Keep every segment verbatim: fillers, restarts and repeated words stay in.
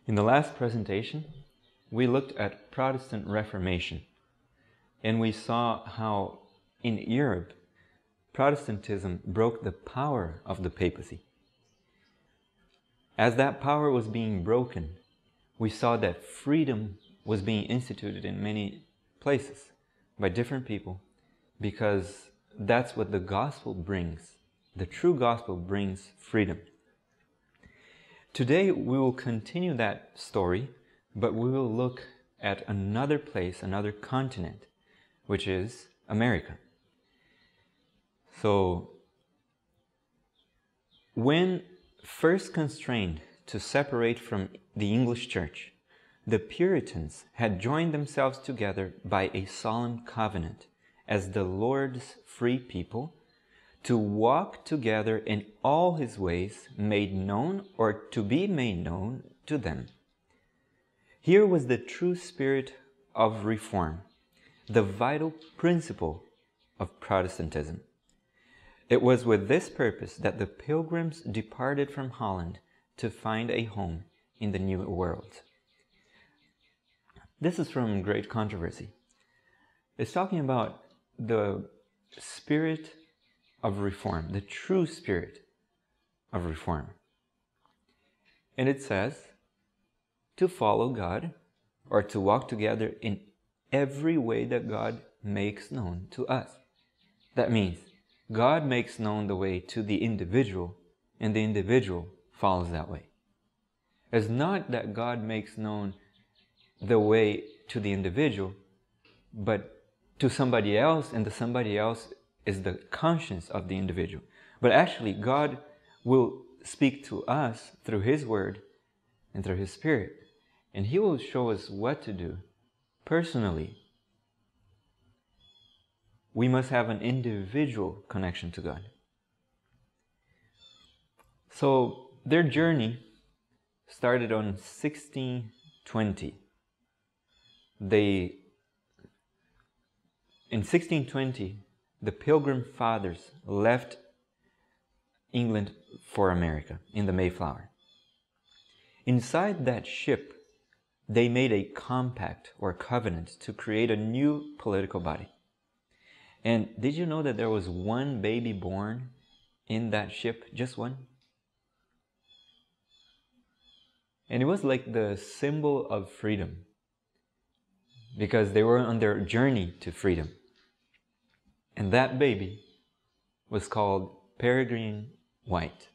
In the last presentation, we looked at Protestant Reformation, and we saw how in Europe, Protestantism broke the power of the papacy. As that power was being broken, we saw that freedom was being instituted in many places by different people, because that's what the gospel brings. The true gospel brings freedom. Today we will continue that story, but we will look at another place, another continent, which is America. So, when first constrained to separate from the English Church, the Puritans had joined themselves together by a solemn covenant as the Lord's free people to walk together in all His ways made known or to be made known to them. Here was the true spirit of reform, the vital principle of Protestantism. It was with this purpose that the Pilgrims departed from Holland to find a home in the New World. This is from Great Controversy. It's talking about the spirit of reform, the true spirit of reform. And it says to follow God, or to walk together in every way that God makes known to us. That means God makes known the way to the individual, and the individual follows that way. It's not that God makes known the way to the individual, but to somebody else, and the somebody else is the conscience of the individual. But actually, God will speak to us through His Word and through His Spirit, and He will show us what to do personally. We must have an individual connection to God. So their journey started on sixteen twenty. They, in sixteen twenty, the Pilgrim Fathers left England for America in the Mayflower. Inside that ship, they made a compact or covenant to create a new political body. And did you know that there was one baby born in that ship? Just one? And it was like the symbol of freedom, because they were on their journey to freedom. And that baby was called Peregrine White.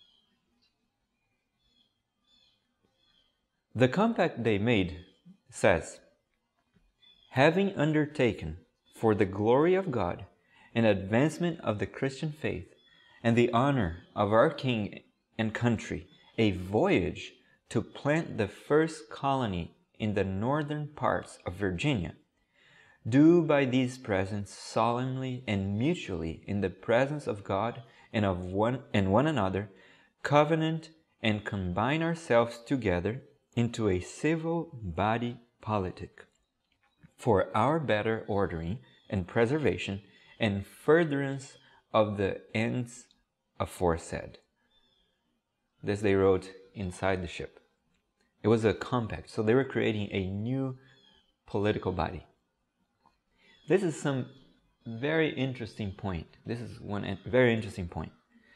The compact they made says, having undertaken for the glory of God and advancement of the Christian faith and the honor of our King and country, a voyage to plant the first colony in the northern parts of Virginia, do by these presents solemnly and mutually in the presence of God and of one and one another, covenant and combine ourselves together into a civil body politic, for our better ordering and preservation and furtherance of the ends aforesaid. This they wrote inside the ship. It was a compact, so they were creating a new political body. This is some very interesting point. This is one very interesting point.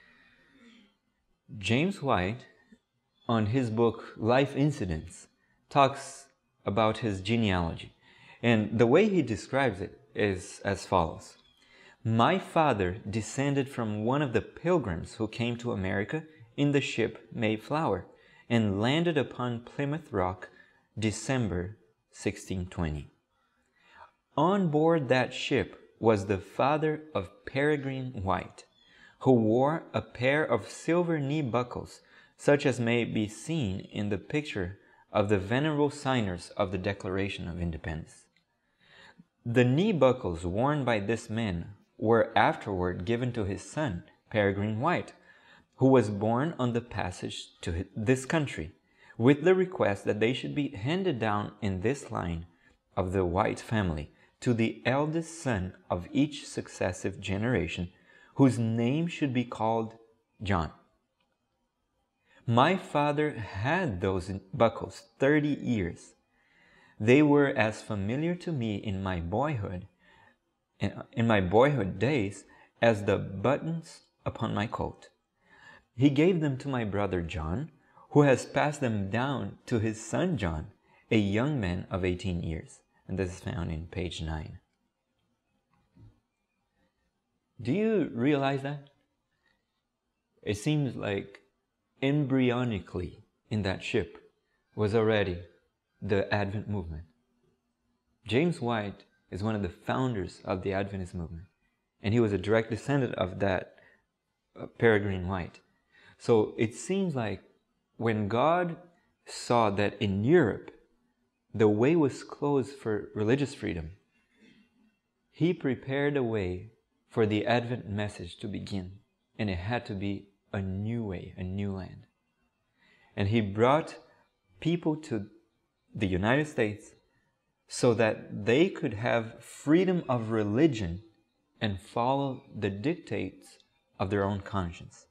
James White, on his book Life Incidents, talks about his genealogy. And the way he describes it is as follows. My father descended from one of the pilgrims who came to America in the ship Mayflower and landed upon Plymouth Rock, December sixteen twenty. On board that ship was the father of Peregrine White, who wore a pair of silver knee buckles, such as may be seen in the picture of the venerable signers of the Declaration of Independence. The knee buckles worn by this man were afterward given to his son, Peregrine White, who was born on the passage to this country, with the request that they should be handed down in this line of the White family to the eldest son of each successive generation, whose name should be called John. My father had those buckles thirty years. They were as familiar to me in my boyhood, in my boyhood days, as the buttons upon my coat. He gave them to my brother John, who has passed them down to his son John, a young man of eighteen years. And this is found in page nine. Do you realize that? It seems like embryonically in that ship was already the Advent movement. James White is one of the founders of the Adventist movement, and he was a direct descendant of that uh, Peregrine White. So it seems like when God saw that in Europe the way was closed for religious freedom, he prepared a way for the Advent message to begin, and it had to be a new way, a new land. And he brought people to the United States so that they could have freedom of religion and follow the dictates of their own conscience.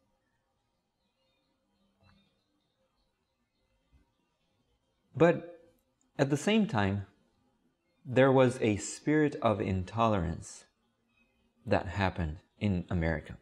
But at the same time, there was a spirit of intolerance that happened in America.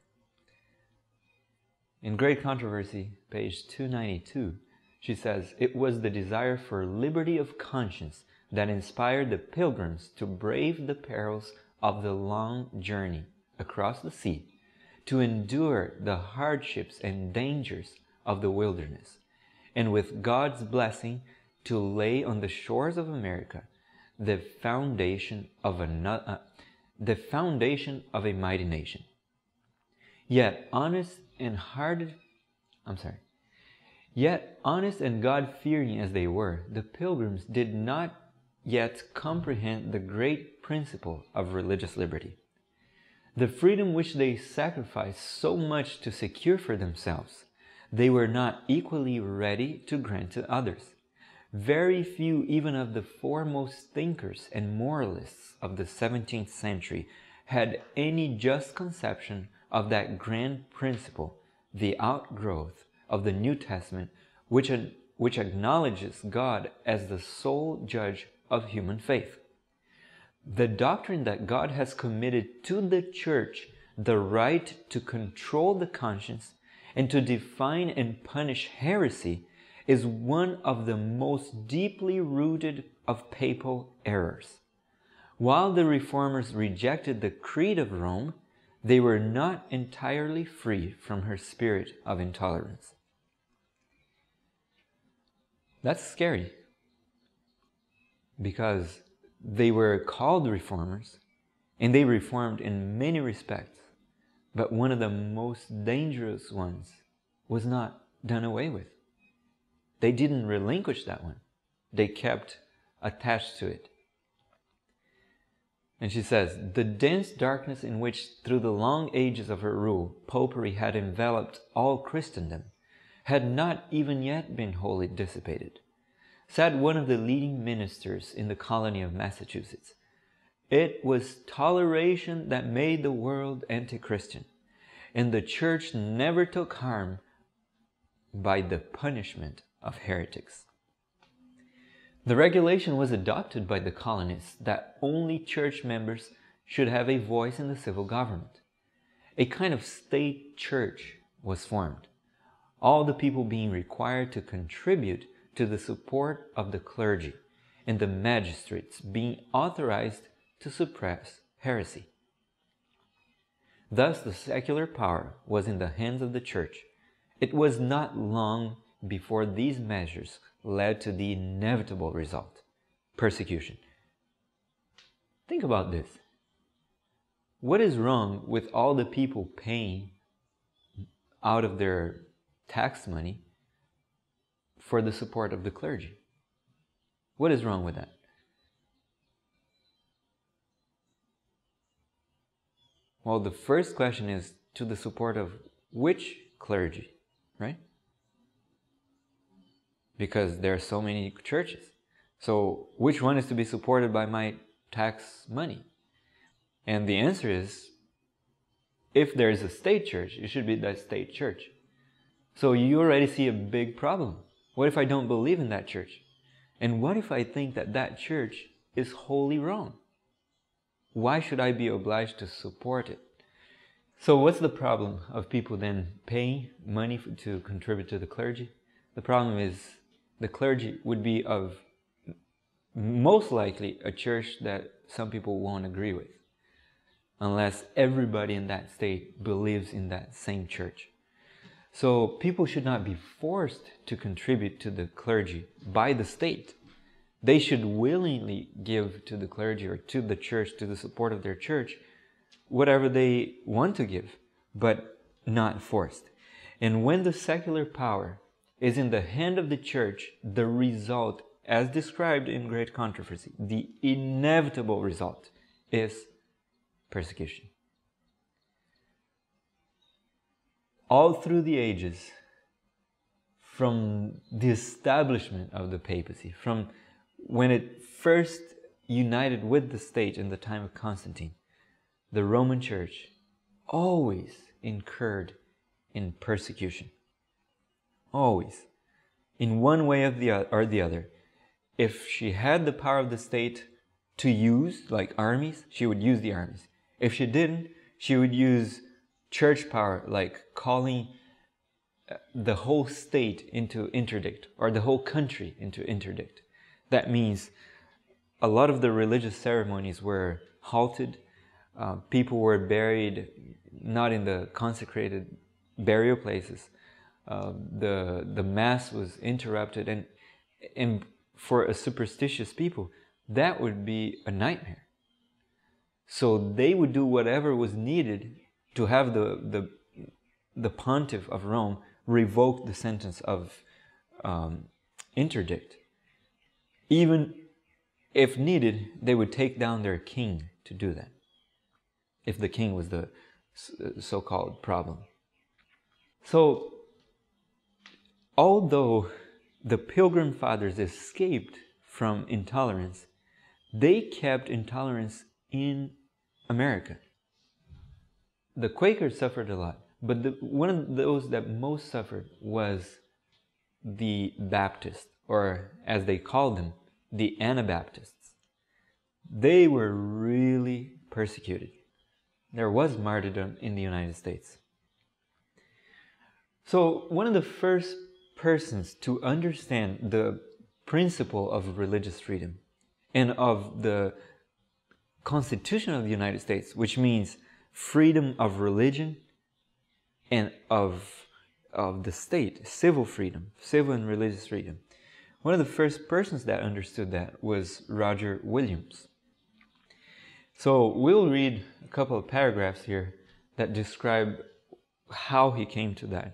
In Great Controversy, page two ninety-two, she says, "It was the desire for liberty of conscience that inspired the pilgrims to brave the perils of the long journey across the sea, to endure the hardships and dangers of the wilderness, and with God's blessing to lay on the shores of America the foundation of a, uh, the foundation of a mighty nation. Yet honest and hearted, I'm sorry, yet honest and God-fearing as they were, the pilgrims did not yet comprehend the great principle of religious liberty. The freedom which they sacrificed so much to secure for themselves, they were not equally ready to grant to others. Very few even of the foremost thinkers and moralists of the seventeenth century had any just conception of that grand principle, the outgrowth of the New Testament, which, which acknowledges God as the sole judge of human faith. The doctrine that God has committed to the church the right to control the conscience and to define and punish heresy is one of the most deeply rooted of papal errors. While the reformers rejected the creed of Rome, they were not entirely free from her spirit of intolerance. That's scary, because they were called reformers, and they reformed in many respects, but one of the most dangerous ones was not done away with. They didn't relinquish that one. They kept attached to it. And she says, the dense darkness in which through the long ages of her rule, popery had enveloped all Christendom, had not even yet been wholly dissipated. Said one of the leading ministers in the colony of Massachusetts, it was toleration that made the world anti-Christian, and the church never took harm by the punishment of heretics. The regulation was adopted by the colonists that only church members should have a voice in the civil government. A kind of state church was formed, all the people being required to contribute to the support of the clergy, and the magistrates being authorized to suppress heresy. Thus the secular power was in the hands of the church. It was not long before these measures led to the inevitable result, persecution. Think about this. What is wrong with all the people paying out of their tax money for the support of the clergy? What is wrong with that? Well, the first question is to the support of which clergy, right? Because there are so many churches. So which one is to be supported by my tax money? And the answer is, if there is a state church, it should be the state church. So you already see a big problem. What if I don't believe in that church? And what if I think that that church is wholly wrong? Why should I be obliged to support it? So what's the problem of people then paying money for, to contribute to the clergy? The problem is the clergy would be of most likely a church that some people won't agree with, unless everybody in that state believes in that same church. So people should not be forced to contribute to the clergy by the state. They should willingly give to the clergy or to the church, to the support of their church, whatever they want to give, but not forced. And when the secular power is in the hand of the church, the result, as described in Great Controversy, the inevitable result is persecution. All through the ages, from the establishment of the papacy, from when it first united with the state in the time of Constantine, the Roman Church always incurred in persecution. Always. In one way or the, or the other. If she had the power of the state to use, like armies, she would use the armies. If she didn't, she would use church power, like calling the whole state into interdict, or the whole country into interdict. That means a lot of the religious ceremonies were halted. Uh, people were buried not in the consecrated burial places. Uh, the the mass was interrupted, and and for a superstitious people, that would be a nightmare. So they would do whatever was needed to have the the the pontiff of Rome revoke the sentence of um, interdict. Even if needed, they would take down their king to do that, if the king was the so-called problem. So, although the Pilgrim Fathers escaped from intolerance, they kept intolerance in America. The Quakers suffered a lot, but the, one of those that most suffered was the Baptists, or as they called them, the Anabaptists. They were really persecuted. There was martyrdom in the United States. So one of the first persons to understand the principle of religious freedom and of the Constitution of the United States, which means freedom of religion and of, of the state, civil freedom, civil and religious freedom. One of the first persons that understood that was Roger Williams. So we'll read a couple of paragraphs here that describe how he came to that.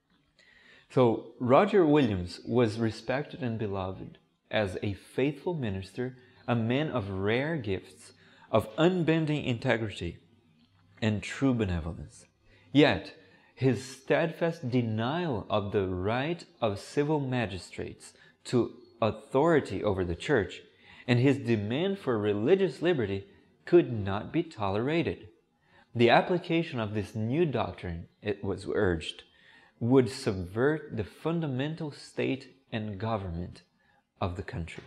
So Roger Williams was respected and beloved as a faithful minister, a man of rare gifts, of unbending integrity and true benevolence. Yet his steadfast denial of the right of civil magistrates to authority over the church and his demand for religious liberty could not be tolerated. The application of this new doctrine, it was urged, would subvert the fundamental state and government of the country.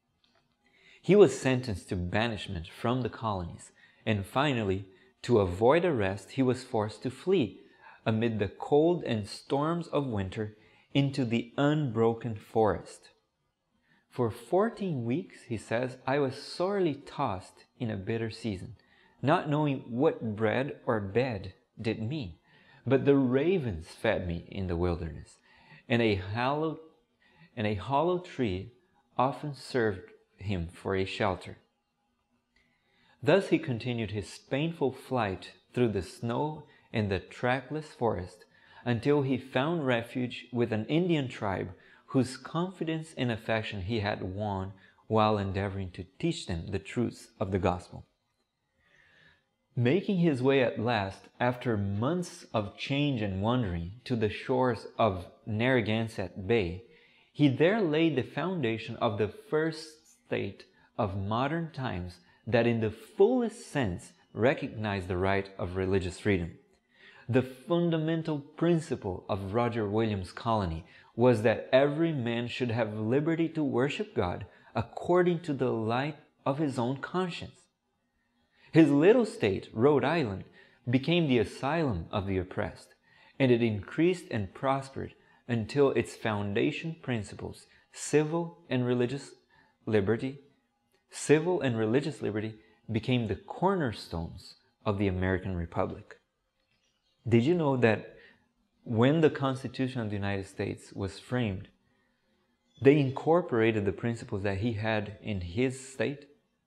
He was sentenced to banishment from the colonies, and finally, to avoid arrest, he was forced to flee amid the cold and storms of winter into the unbroken forest. For fourteen weeks, he says, I was sorely tossed in a bitter season, not knowing what bread or bed did mean. But the ravens fed me in the wilderness, and a hollow, and a hollow tree often served him for a shelter. Thus he continued his painful flight through the snow and the trackless forest until he found refuge with an Indian tribe whose confidence and affection he had won while endeavoring to teach them the truths of the gospel. Making his way at last, after months of change and wandering, to the shores of Narragansett Bay, he there laid the foundation of the first state of modern times that in the fullest sense recognized the right of religious freedom. The fundamental principle of Roger Williams' colony was that every man should have liberty to worship God according to the light of his own conscience. His little state, Rhode Island, became the asylum of the oppressed, and it increased and prospered until its foundation principles, civil and religious liberty, civil and religious liberty became the cornerstones of the American Republic. Did you know that when the Constitution of the United States was framed, they incorporated the principles that he had in his state?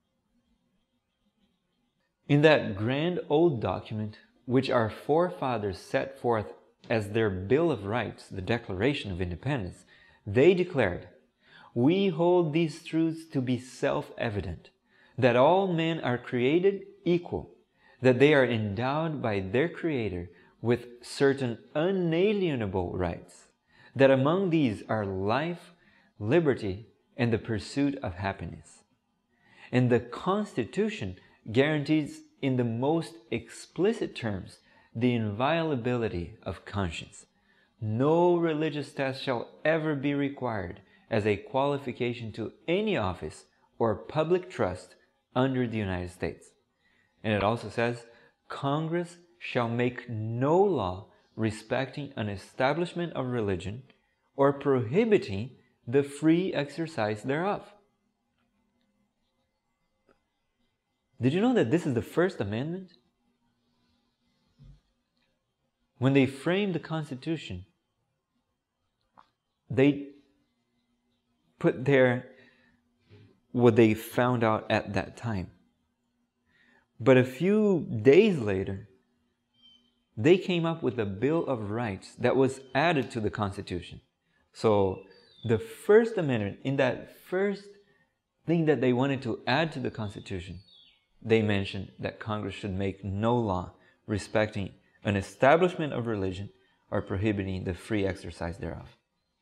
In that grand old document, which our forefathers set forth as their Bill of Rights, the Declaration of Independence, they declared, "We hold these truths to be self-evident, that all men are created equal, that they are endowed by their Creator with certain unalienable rights, that among these are life, liberty, and the pursuit of happiness." And the Constitution guarantees in the most explicit terms the inviolability of conscience. No religious test shall ever be required as a qualification to any office or public trust under the United States. And it also says, Congress shall make no law respecting an establishment of religion or prohibiting the free exercise thereof. Did you know that this is the First Amendment? When they framed the Constitution, they put there what they found out at that time. But a few days later, they came up with a Bill of Rights that was added to the Constitution. So the First Amendment, in that first thing that they wanted to add to the Constitution, they mentioned that Congress should make no law respecting an establishment of religion or prohibiting the free exercise thereof.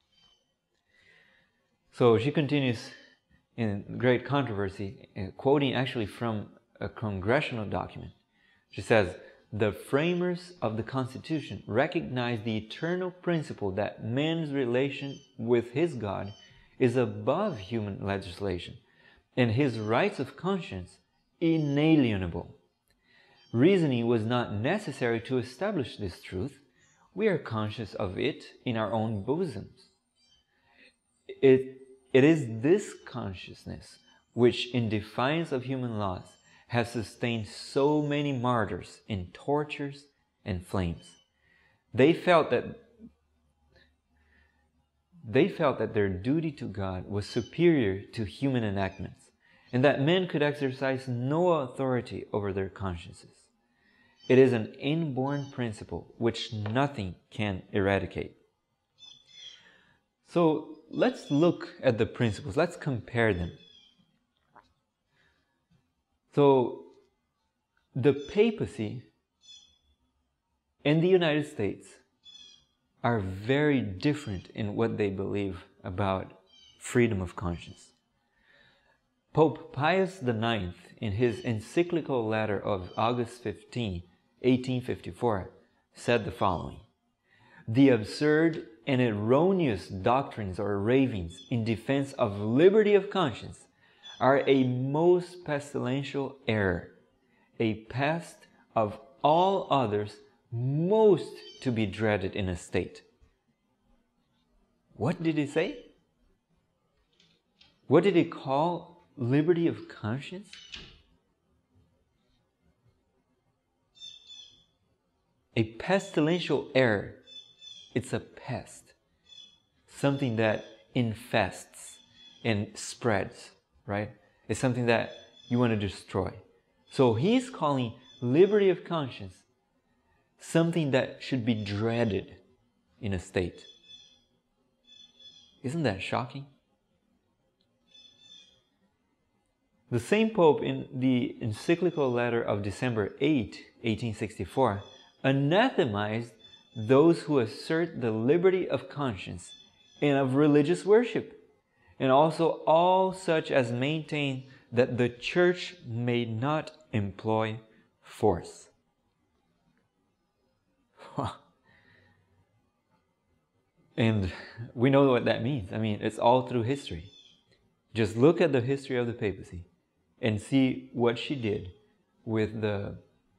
So she continues in great controversy, quoting actually from a congressional document. She says, "The framers of the Constitution recognized the eternal principle that man's relation with his God is above human legislation, and his rights of conscience inalienable. Reasoning was not necessary to establish this truth. We are conscious of it in our own bosoms. It, it is this consciousness which, in defiance of human laws, has sustained so many martyrs in tortures and flames. They felt that they felt that their duty to God was superior to human enactments, and that men could exercise no authority over their consciences. It is an inborn principle which nothing can eradicate." So let's look at the principles. Let's compare them. So the papacy and the United States are very different in what they believe about freedom of conscience. Pope Pius the Ninth, in his encyclical letter of August fifteenth, eighteen fifty-four, said the following: "The absurd and erroneous doctrines or ravings in defense of liberty of conscience are a most pestilential error, a pest of all others most to be dreaded in a state." What did he say? What did he call liberty of conscience? A pestilential error. It's a pest. Something that infests and spreads, right? It's something that you want to destroy. So he's calling liberty of conscience something that should be dreaded in a state. Isn't that shocking? The same Pope, in the encyclical letter of December eighth, eighteen sixty-four, anathemized those who assert the liberty of conscience and of religious worship, and also all such as maintain that the church may not employ force. And we know what that means. I mean, it's all through history. Just look at the history of the papacy and see what she did with the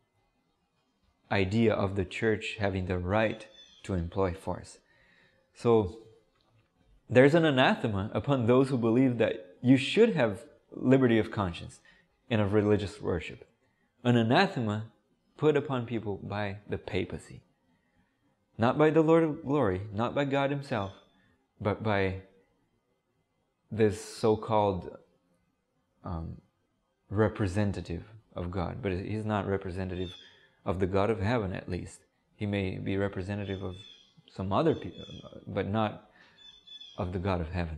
idea of the church having the right to employ force. So there's an anathema upon those who believe that you should have liberty of conscience and of religious worship. An anathema put upon people by the papacy. Not by the Lord of glory, not by God himself, but by this so-called um, representative of God. But he's not representative of the God of heaven, at least. He may be representative of some other people, but not of the God of heaven.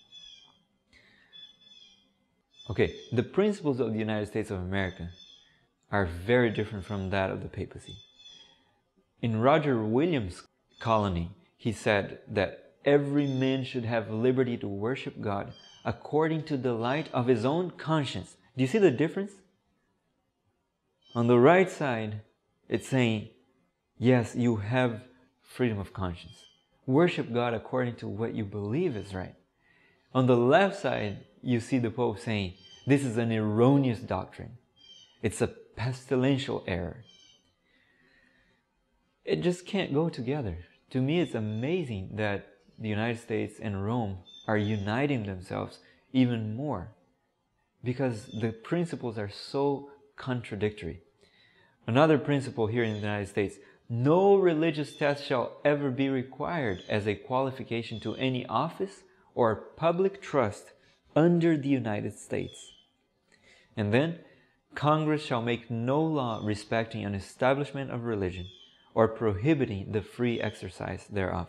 Okay, the principles of the United States of America are very different from that of the papacy. In Roger Williams' colony, he said that every man should have liberty to worship God according to the light of his own conscience. Do you see the difference? On the right side, it's saying, yes, you have freedom of conscience. Worship God according to what you believe is right. On the left side, you see the Pope saying, this is an erroneous doctrine. It's a pestilential error. It just can't go together. To me, it's amazing that the United States and Rome are uniting themselves even more, because the principles are so contradictory. Another principle here in the United States: no religious test shall ever be required as a qualification to any office or public trust under the United States. And then, Congress shall make no law respecting an establishment of religion or prohibiting the free exercise thereof.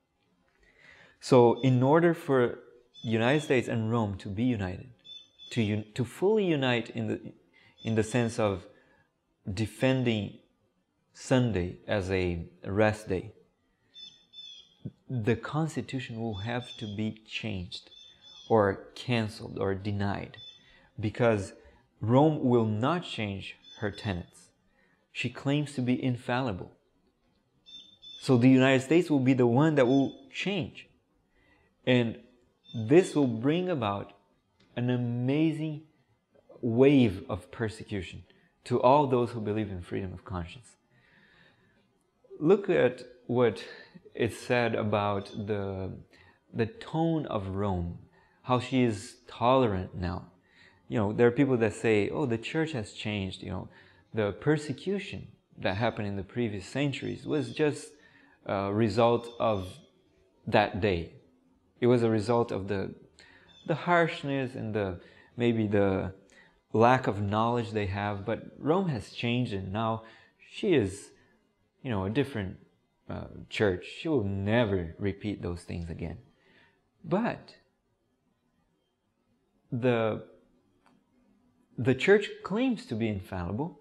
So, in order for the United States and Rome to be united, to, un to fully unite in the, in the sense of defending Sunday as a rest day, the Constitution will have to be changed or canceled or denied, because Rome will not change her tenets. She claims to be infallible. So the United States will be the one that will change. And this will bring about an amazing wave of persecution to all those who believe in freedom of conscience. Look at what is said about the, the tone of Rome, how she is tolerant now. You know, there are people that say, oh, the church has changed. You know, the persecution that happened in the previous centuries was just a result of that day. It was a result of the, the harshness and the maybe the lack of knowledge they have. But Rome has changed, and now she is, you know, a different uh, church. She will never repeat those things again. But the the church claims to be infallible,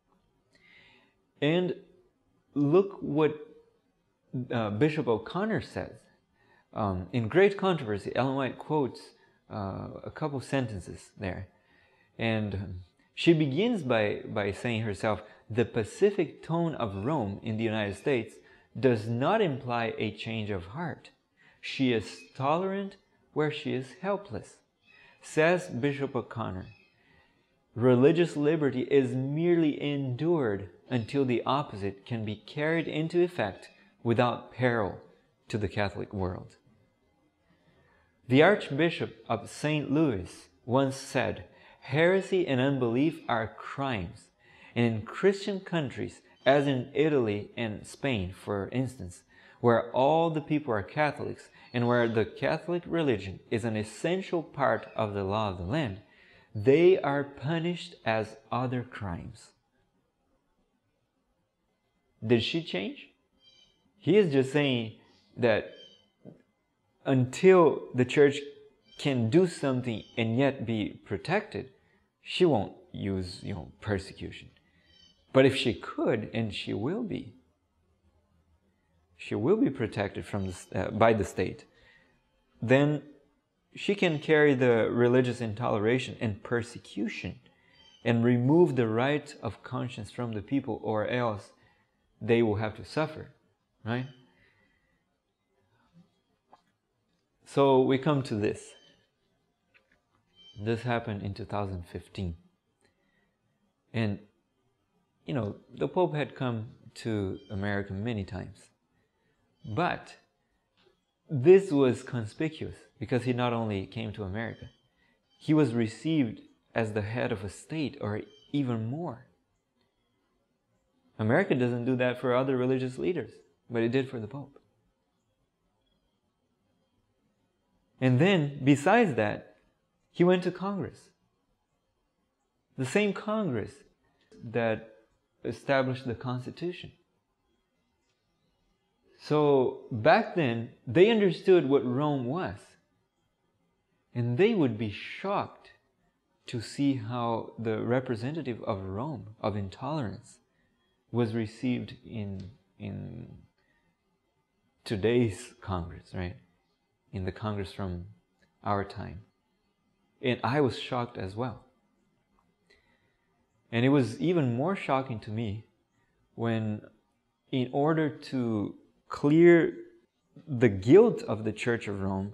and look what uh, Bishop O'Connor says. Um, in Great Controversy, Ellen White quotes uh, a couple sentences there, and she begins by, by saying herself, the pacific tone of Rome in the United States does not imply a change of heart. She is tolerant where she is helpless. Says Bishop O'Connor, religious liberty is merely endured until the opposite can be carried into effect without peril to the Catholic world. The Archbishop of Saint Louis once said, heresy and unbelief are crimes, and in Christian countries, as in Italy and Spain, for instance, where all the people are Catholics and where the Catholic religion is an essential part of the law of the land, they are punished as other crimes. Did she change? He is just saying that until the church can do something and yet be protected, she won't use, you know, persecution. But if she could, and she will be, she will be protected from the, uh, by the state, then she can carry the religious intoleration and persecution and remove the right of conscience from the people, or else they will have to suffer, right? So we come to this. This happened in two thousand fifteen. And, you know, the Pope had come to America many times. But this was conspicuous because he not only came to America, he was received as the head of a state, or even more. America doesn't do that for other religious leaders, but it did for the Pope. And then, besides that, he went to Congress. The same Congress that established the Constitution. So back then, they understood what Rome was. And they would be shocked to see how the representative of Rome, of intolerance, was received in, in today's Congress, right? In the Congress from our time. And I was shocked as well. And it was even more shocking to me when, in order to clear the guilt of the Church of Rome,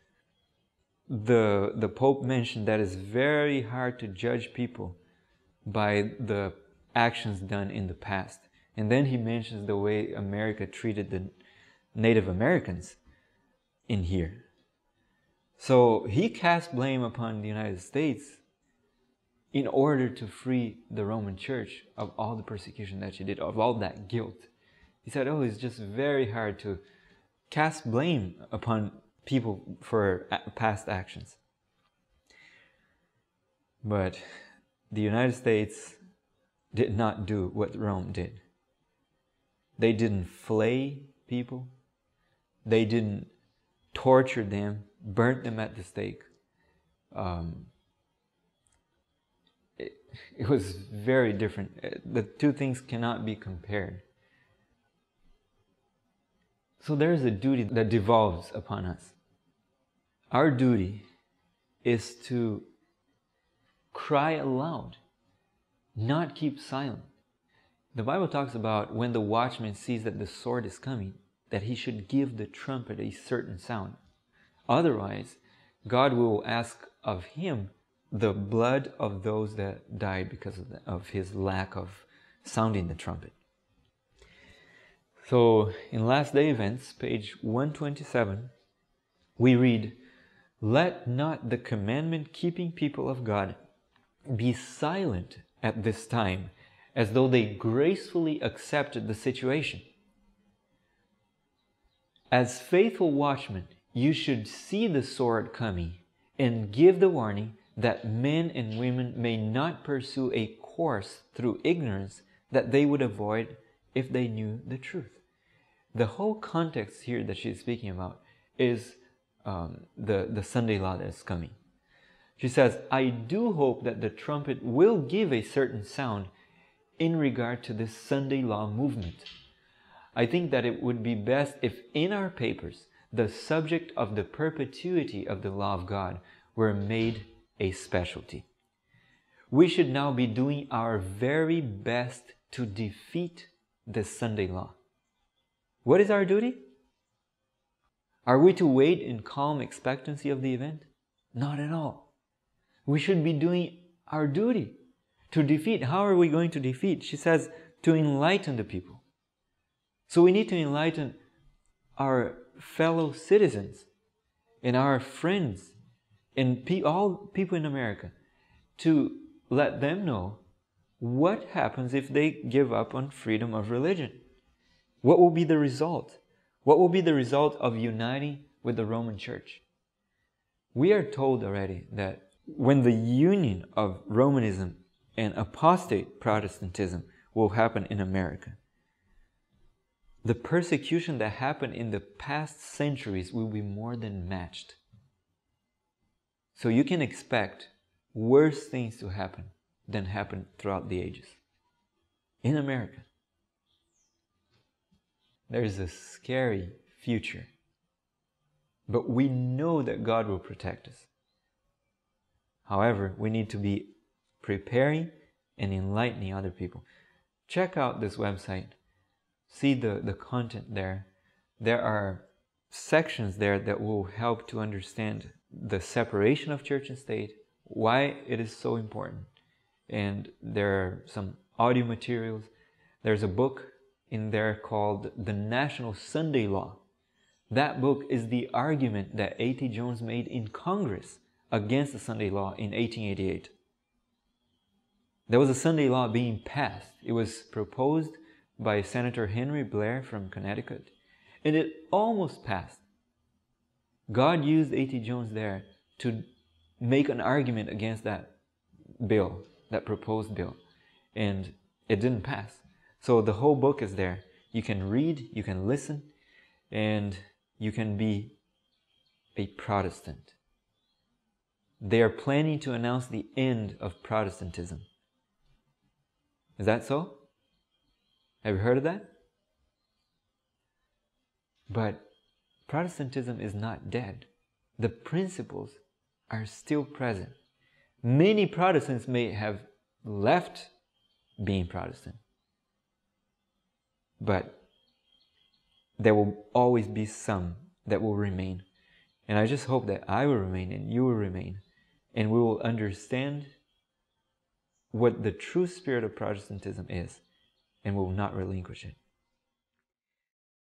the, the Pope mentioned that it's very hard to judge people by the actions done in the past. And then he mentions the way America treated the Native Americans in here. So he cast blame upon the United States in order to free the Roman Church of all the persecution that she did, of all that guilt. He said, oh, it's just very hard to cast blame upon people for past actions. But the United States did not do what Rome did. They didn't flay people. They didn't torture them, burnt them at the stake. Um, it, it was very different. The two things cannot be compared. So there is a duty that devolves upon us. Our duty is to cry aloud, not keep silent. The Bible talks about when the watchman sees that the sword is coming, that he should give the trumpet a certain sound. Otherwise, God will ask of him the blood of those that died because of, the, of his lack of sounding the trumpet. So in Last Day Events, page one twenty-seven, we read, "Let not the commandment-keeping people of God be silent at this time, as though they gracefully accepted the situation. As faithful watchmen, you should see the sword coming and give the warning that men and women may not pursue a course through ignorance that they would avoid if they knew the truth." The whole context here that she's speaking about is um, the, the Sunday law that is coming. She says, I do hope that the trumpet will give a certain sound in regard to this Sunday law movement. I think that it would be best if in our papers the subject of the perpetuity of the law of God were made a specialty. We should now be doing our very best to defeat the Sunday law. What is our duty? Are we to wait in calm expectancy of the event? Not at all. We should be doing our duty to defeat. How are we going to defeat? She says, to enlighten the people. So we need to enlighten our fellow citizens and our friends and pe- all people in America, to let them know what happens if they give up on freedom of religion. What will be the result? What will be the result of uniting with the Roman Church? We are told already that when the union of Romanism and apostate Protestantism will happen in America, the persecution that happened in the past centuries will be more than matched. So you can expect worse things to happen than happened throughout the ages in America. There is a scary future, but we know that God will protect us. However, we need to be preparing and enlightening other people. Check out this website, see the, the content there, there are sections there that will help to understand the separation of church and state, why it is so important. And there are some audio materials. There's a book in there called The National Sunday Law. That book is the argument that A T Jones made in Congress against the Sunday Law in eighteen eighty-eight. There was a Sunday law being passed. It was proposed by Senator Henry Blair from Connecticut, and it almost passed. God used A T Jones there to make an argument against that bill, that proposed bill, and it didn't pass. So the whole book is there. You can read, you can listen, and you can be a Protestant. They are planning to announce the end of Protestantism. Is that so? Have you heard of that? But Protestantism is not dead. The principles are still present. Many Protestants may have left being Protestant, but there will always be some that will remain. And I just hope that I will remain and you will remain, and we will understand what the true spirit of Protestantism is, and will not relinquish it.